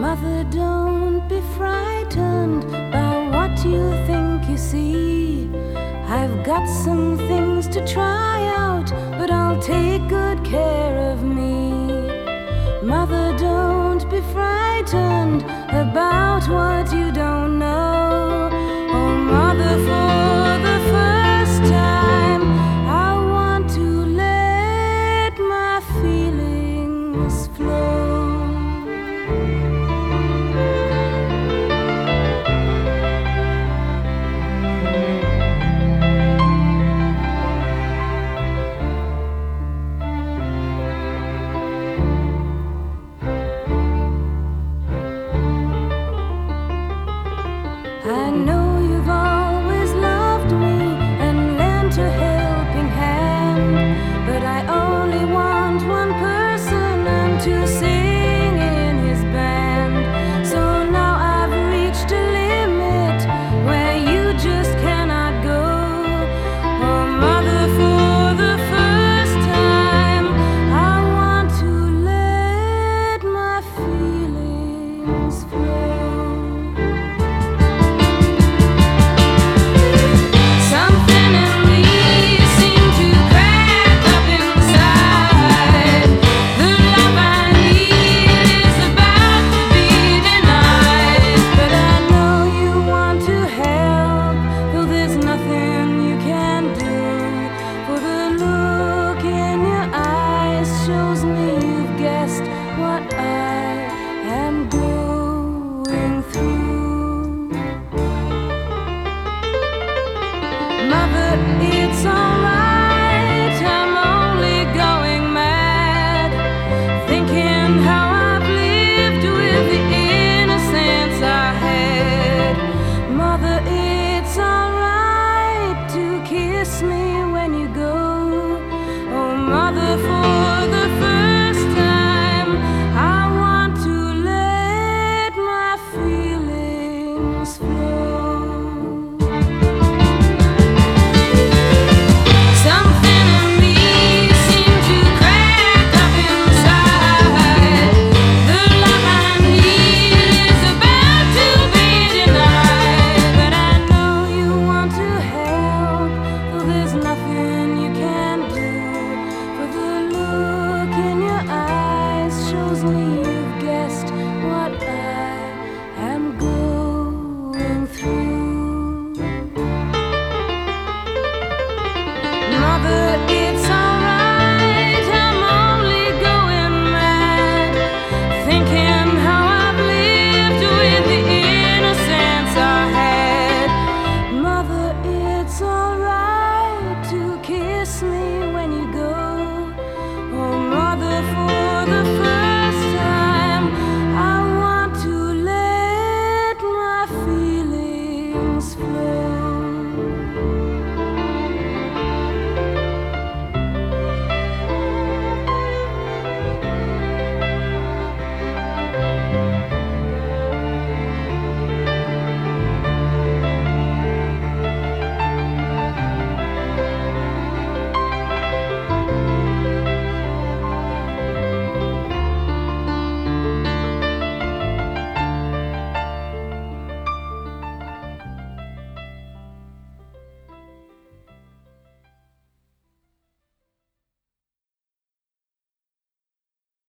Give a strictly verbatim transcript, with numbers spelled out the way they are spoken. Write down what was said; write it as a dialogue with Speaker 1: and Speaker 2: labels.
Speaker 1: Mother, don't be frightened by what you think you see. I've got some things to try out, but I'll take good care of me. Mother, don't be frightened about what you don't know. Oh, Mother, for the first time, I want to let my feelings flow. I know you've always loved me and lent a helping hand, but I only want one person and to sing in his band. So now I've reached a limit where you just cannot go. Oh, Mother, for the first time, I want to let my feelings flow. What I am going through. Mother, it's alright, I'm only going mad, thinking how I've lived with the innocence I had. Mother, it's alright to kiss me when you go. Oh, Mother, for the first time, I want to let my feelings flow. Something in me seemed to crack up inside. The love I need is about to be denied. But I know you want to help, though there's nothing you can do. For the look in your eyes shows me